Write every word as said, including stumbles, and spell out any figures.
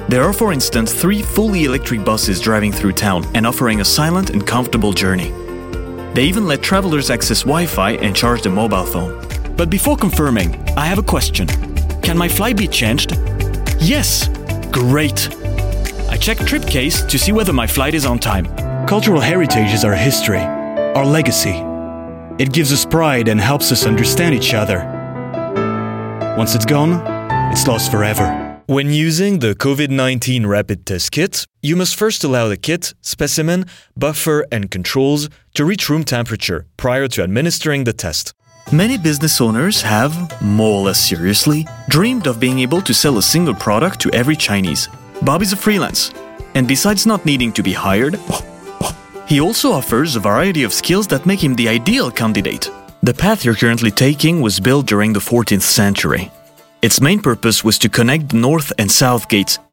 There are, for instance, three fully electric buses driving through town and offering a silent and comfortable journey. They even let travelers access Wi-Fi and charge their mobile phone. But before confirming, I have a question. Can my flight be changed? Yes! Great! I check Tripcase to see whether my flight is on time. Cultural heritage is our history, our legacy. It gives us pride and helps us understand each other. Once it's gone, it's lost forever. When using the COVID nineteen rapid test kit, you must first allow the kit, specimen, buffer, and controls to reach room temperature prior to administering the test. Many business owners have, more or less seriously, dreamed of being able to sell a single product to every Chinese. Bob is a freelance, and besides not needing to be hired, he also offers a variety of skills that make him the ideal candidate. The path you're currently taking was built during the fourteenth century. Its main purpose was to connect the north and south gates